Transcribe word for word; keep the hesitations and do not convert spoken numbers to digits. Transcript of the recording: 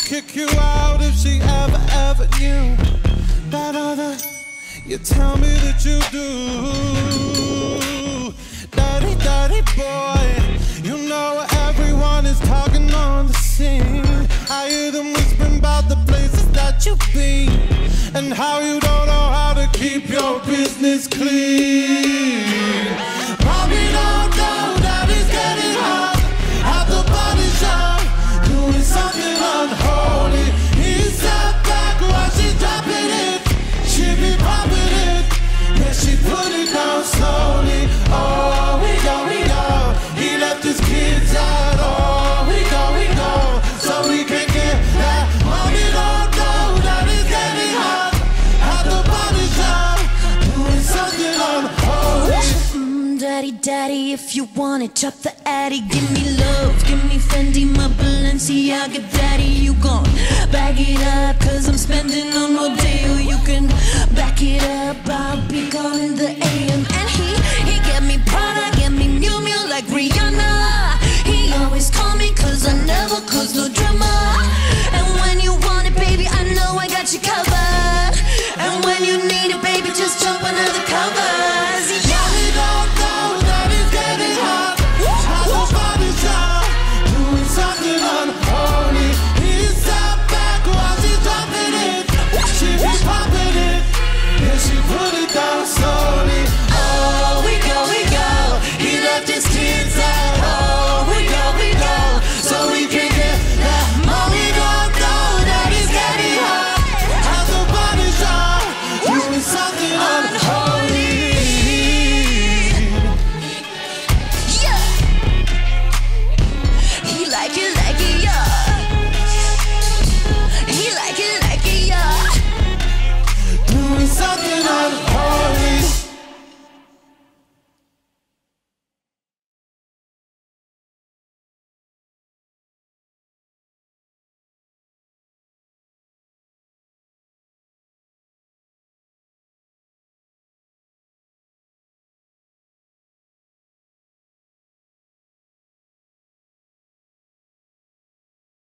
kick you out if she ever, ever knew that other you tell me that you do. Daddy, daddy boy, you know everyone is talking on the scene. I hear them whispering about the places that you've been and how you don't know how to keep your business clean. Mommy don't know that it's getting hot at the body shop, doing something unholy. He sat back while she's dropping it. She be popping it, yeah, she put it down slowly. Oh, we go, we go. He left his kids out. Oh, we go, we go. So we can get that. Mommy don't know that it's getting hot at the body shop, doing something unholy. Mm, daddy, daddy, if you want it, chop the addy. Give me love, give me Fendi, my Balenciaga daddy. You gon' bag it up, cause I'm spending on Rodeo. You can back it up, I'll be calling the A M. And